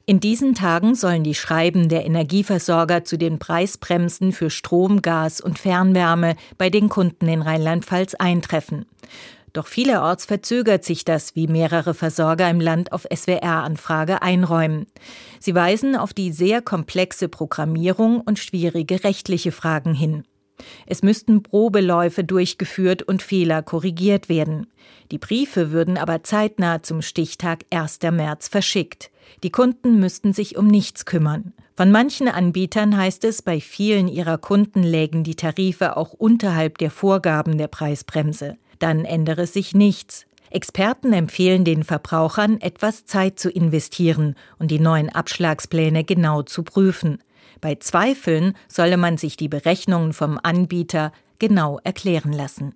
In diesen Tagen sollen die Schreiben der Energieversorger zu den Preisbremsen für Strom, Gas und Fernwärme bei den Kunden in Rheinland-Pfalz eintreffen. Doch vielerorts verzögert sich das, wie mehrere Versorger im Land auf SWR-Anfrage einräumen. Sie weisen auf die sehr komplexe Programmierung und schwierige rechtliche Fragen hin. Es müssten Probeläufe durchgeführt und Fehler korrigiert werden. Die Briefe würden aber zeitnah zum Stichtag 1. März verschickt. Die Kunden müssten sich um nichts kümmern. Von manchen Anbietern heißt es, bei vielen ihrer Kunden lägen die Tarife auch unterhalb der Vorgaben der Preisbremse. Dann ändere sich nichts. Experten empfehlen den Verbrauchern, etwas Zeit zu investieren und die neuen Abschlagspläne genau zu prüfen. Bei Zweifeln solle man sich die Berechnungen vom Anbieter genau erklären lassen.